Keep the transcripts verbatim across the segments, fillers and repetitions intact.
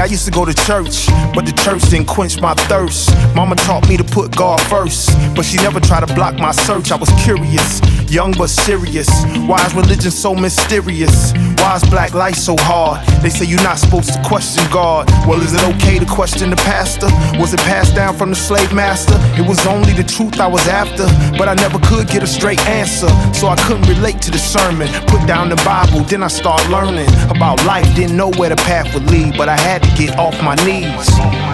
I used to go to church, but the church didn't quench my thirst. Mama taught me to put God first, but she never tried to block my search. I was curious, young but serious. Why is religion so mysterious? Why is black life so hard? They say you're not supposed to question God. Well, is it okay to question the pastor? Was it passed down from the slave master? It was only the truth I was after, but I never could get a straight answer, so I couldn't relate to the sermon. Put down the Bible, then I started learning about life. Didn't know where the path would lead, but I had to get off my knees.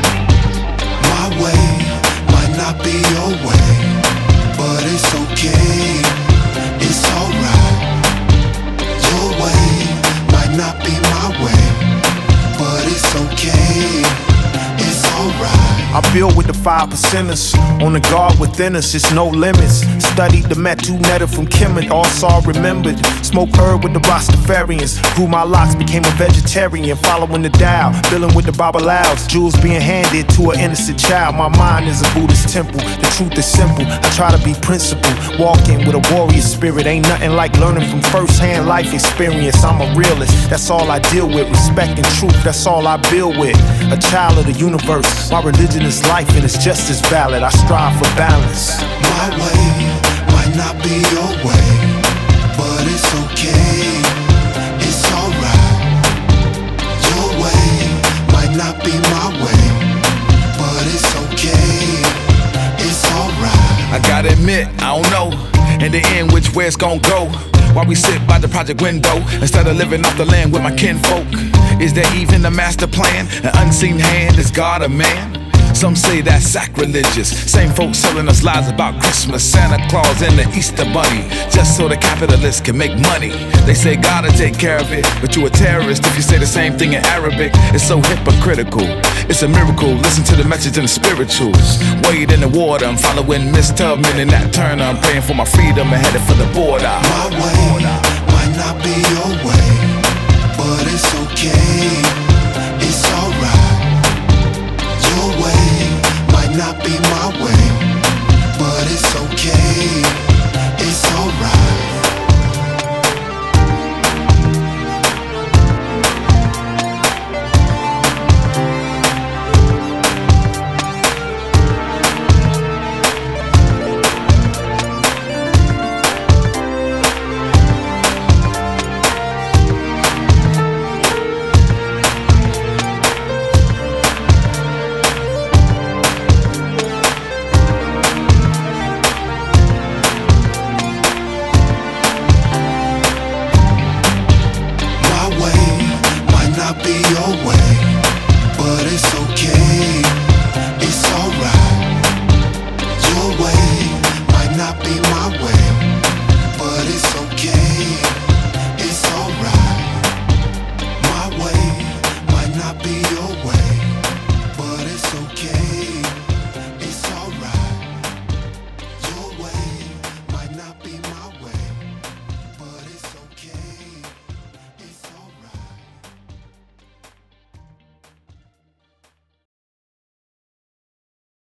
My way might not be your way, but it's okay, it's alright. Your way might not be my way, but it's okay, it's alright. I build with the five percenters, on the guard within us, it's no limits. Studied the Metu Netta from Kemet, all saw remembered. Smoked herb with the Rastafarians, grew my locks, became a vegetarian. Following the Tao, dealing with the Babalao, jewels being handed to an innocent child. My mind is a Buddhist temple, the truth is simple. I try to be principled, walking with a warrior spirit. Ain't nothing like learning from first-hand life experience. I'm a realist, that's all I deal with. Respect and truth, that's all I build with. A child of the universe, my religion is life and it's just as valid. I strive for balance. My way might not be your way, but it's okay, it's alright. Your way might not be my way, but it's okay, it's alright. I gotta admit, I don't know in the end which way it's gonna go. While we sit by the project window instead of living off the land with my kinfolk. Is there even a master plan? An unseen hand, is God a man? Some say that's sacrilegious. Same folks selling us lies about Christmas, Santa Claus and the Easter Bunny, just so the capitalists can make money. They say God will take care of it, but you a terrorist if you say the same thing in Arabic. It's so hypocritical, it's a miracle. Listen to the message in the spirituals. Wade in the water, I'm following Miss Tubman and Nat Turner. I'm praying for my freedom and headed for the border. My way might not be your way, but it's okay, it's alright. Your way might not be my way,